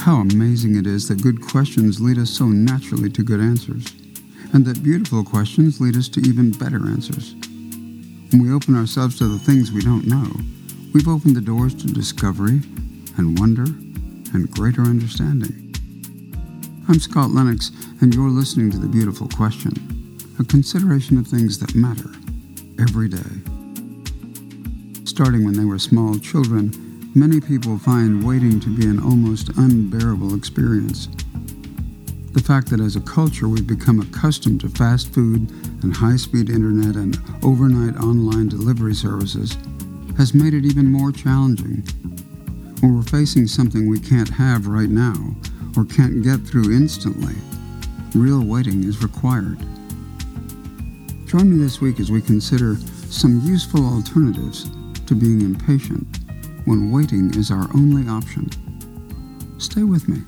How amazing it is that good questions lead us so naturally to good answers, and that beautiful questions lead us to even better answers. When we open ourselves to the things we don't know, we've opened the doors to discovery and wonder and greater understanding. I'm Scott Lennox, and you're listening to The Beautiful Question, a consideration of things that matter every day. Starting when they were small children, many people find waiting to be an almost unbearable experience. The fact that as a culture we've become accustomed to fast food and high-speed internet and overnight online delivery services has made it even more challenging. When we're facing something we can't have right now or can't get through instantly, real waiting is required. Join me this week as we consider some useful alternatives to being impatient when waiting is our only option. Stay with me.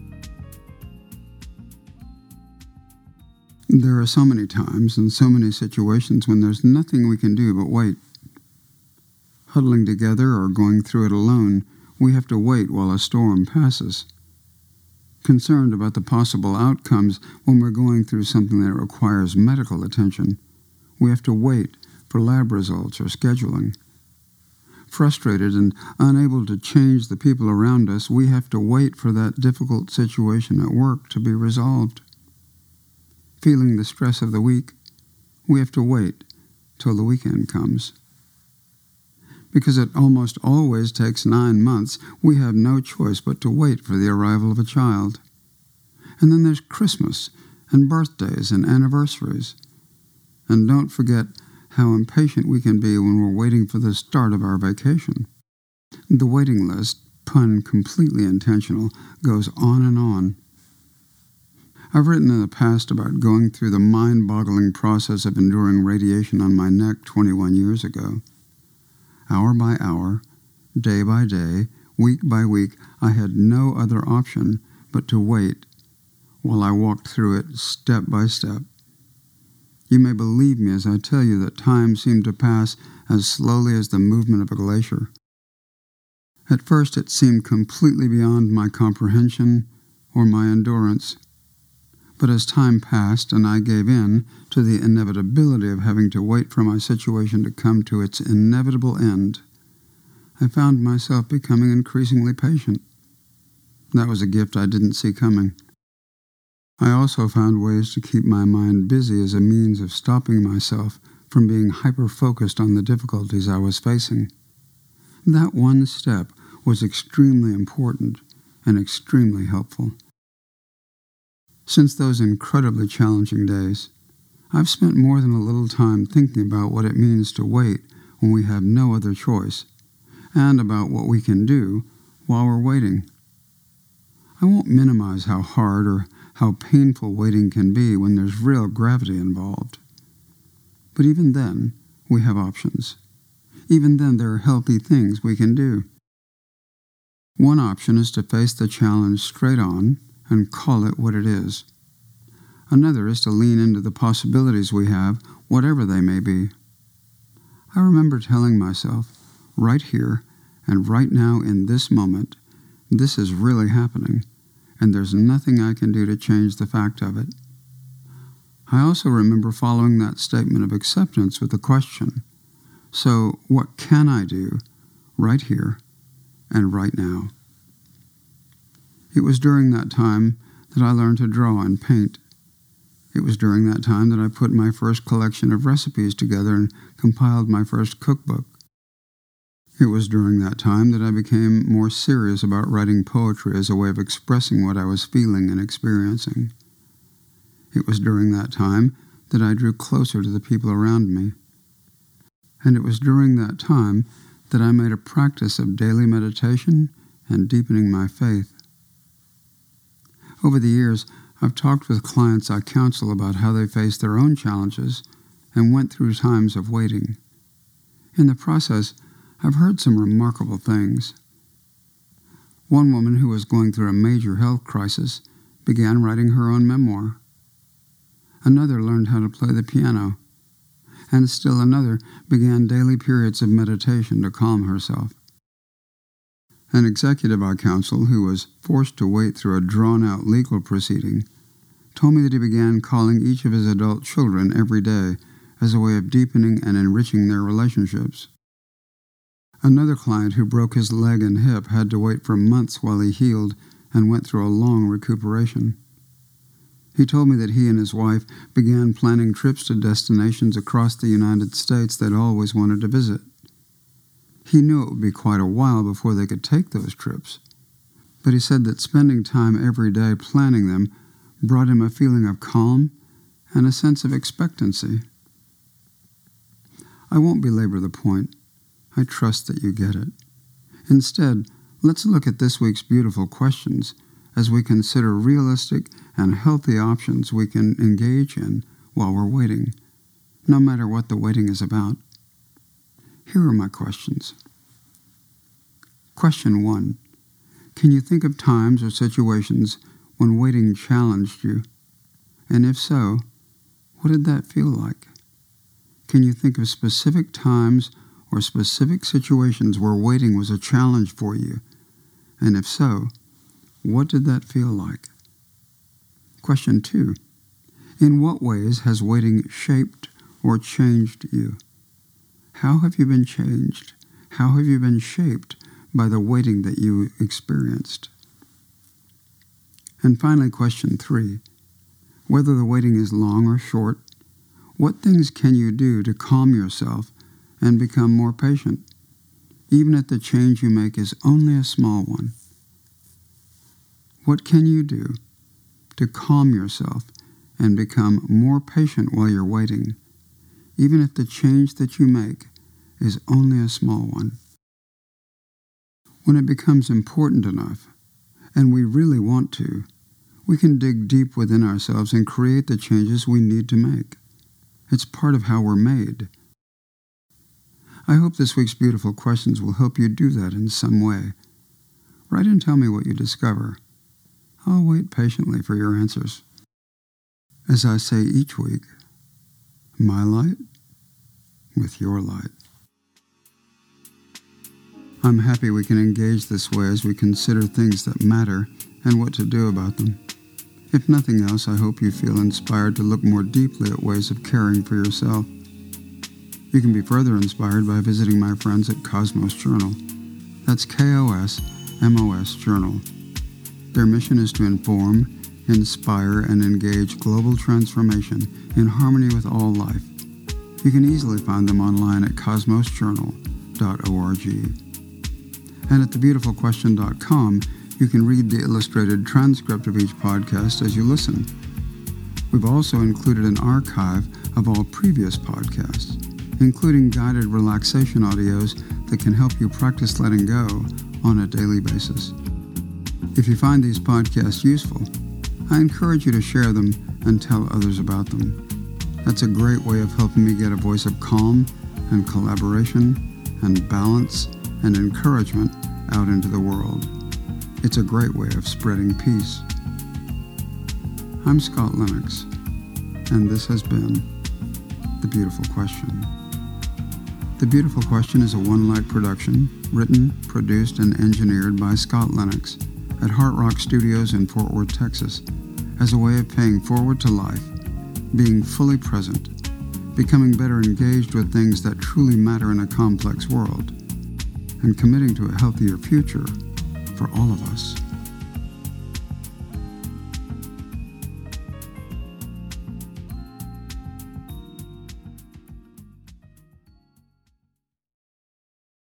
There are so many times and so many situations when there's nothing we can do but wait. Huddling together or going through it alone, we have to wait while a storm passes. Concerned about the possible outcomes when we're going through something that requires medical attention, we have to wait for lab results or scheduling. Frustrated and unable to change the people around us, we have to wait for that difficult situation at work to be resolved. Feeling the stress of the week, we have to wait till the weekend comes. Because it almost always takes 9 months, we have no choice but to wait for the arrival of a child. And then there's Christmas and birthdays and anniversaries. And don't forget how impatient we can be when we're waiting for the start of our vacation. The waiting list, pun completely intentional, goes on and on. I've written in the past about going through the mind-boggling process of enduring radiation on my neck 21 years ago. Hour by hour, day by day, week by week, I had no other option but to wait while I walked through it step by step. You may believe me as I tell you that time seemed to pass as slowly as the movement of a glacier. At first it seemed completely beyond my comprehension or my endurance. But as time passed and I gave in to the inevitability of having to wait for my situation to come to its inevitable end, I found myself becoming increasingly patient. That was a gift I didn't see coming. I also found ways to keep my mind busy as a means of stopping myself from being hyper-focused on the difficulties I was facing. That one step was extremely important and extremely helpful. Since those incredibly challenging days, I've spent more than a little time thinking about what it means to wait when we have no other choice, and about what we can do while we're waiting. I won't minimize how hard or how painful waiting can be when there's real gravity involved. But even then, we have options. Even then, there are healthy things we can do. One option is to face the challenge straight on and call it what it is. Another is to lean into the possibilities we have, whatever they may be. I remember telling myself, right here and right now in this moment, this is really happening, and there's nothing I can do to change the fact of it. I also remember following that statement of acceptance with a question, so what can I do right here and right now? It was during that time that I learned to draw and paint. It was during that time that I put my first collection of recipes together and compiled my first cookbook. It was during that time that I became more serious about writing poetry as a way of expressing what I was feeling and experiencing. It was during that time that I drew closer to the people around me. And it was during that time that I made a practice of daily meditation and deepening my faith. Over the years, I've talked with clients I counsel about how they faced their own challenges and went through times of waiting. In the process, I've heard some remarkable things. One woman who was going through a major health crisis began writing her own memoir. Another learned how to play the piano, and still another began daily periods of meditation to calm herself. An executive I counsel who was forced to wait through a drawn-out legal proceeding told me that he began calling each of his adult children every day as a way of deepening and enriching their relationships. Another client who broke his leg and hip had to wait for months while he healed and went through a long recuperation. He told me that he and his wife began planning trips to destinations across the United States they'd always wanted to visit. He knew it would be quite a while before they could take those trips, but he said that spending time every day planning them brought him a feeling of calm and a sense of expectancy. I won't belabor the point. I trust that you get it. Instead, let's look at this week's beautiful questions as we consider realistic and healthy options we can engage in while we're waiting, no matter what the waiting is about. Here are my questions. Question 1. Can you think of times or situations when waiting challenged you? And if so, what did that feel like? Can you think of specific times or specific situations where waiting was a challenge for you? And if so, what did that feel like? Question 2. In what ways has waiting shaped or changed you? How have you been changed? How have you been shaped by the waiting that you experienced? And finally, question 3. Whether the waiting is long or short, what things can you do to calm yourself and become more patient, even if the change you make is only a small one? What can you do to calm yourself and become more patient while you're waiting, even if the change that you make is only a small one? When it becomes important enough, and we really want to, we can dig deep within ourselves and create the changes we need to make. It's part of how we're made. I hope this week's beautiful questions will help you do that in some way. Write and tell me what you discover. I'll wait patiently for your answers. As I say each week, my light with your light. I'm happy we can engage this way as we consider things that matter and what to do about them. If nothing else, I hope you feel inspired to look more deeply at ways of caring for yourself. You can be further inspired by visiting my friends at Cosmos Journal. That's KOSMOS Journal. Their mission is to inform, inspire, and engage global transformation in harmony with all life. You can easily find them online at cosmosjournal.org. And at thebeautifulquestion.com, you can read the illustrated transcript of each podcast as you listen. We've also included an archive of all previous podcasts, including guided relaxation audios that can help you practice letting go on a daily basis. If you find these podcasts useful, I encourage you to share them and tell others about them. That's a great way of helping me get a voice of calm and collaboration and balance and encouragement out into the world. It's a great way of spreading peace. I'm Scott Lennox, and this has been The Beautiful Question. The Beautiful Question is a One Light production, written, produced, and engineered by Scott Lennox at Heart Rock Studios in Fort Worth, Texas, as a way of paying forward to life, being fully present, becoming better engaged with things that truly matter in a complex world, and committing to a healthier future for all of us.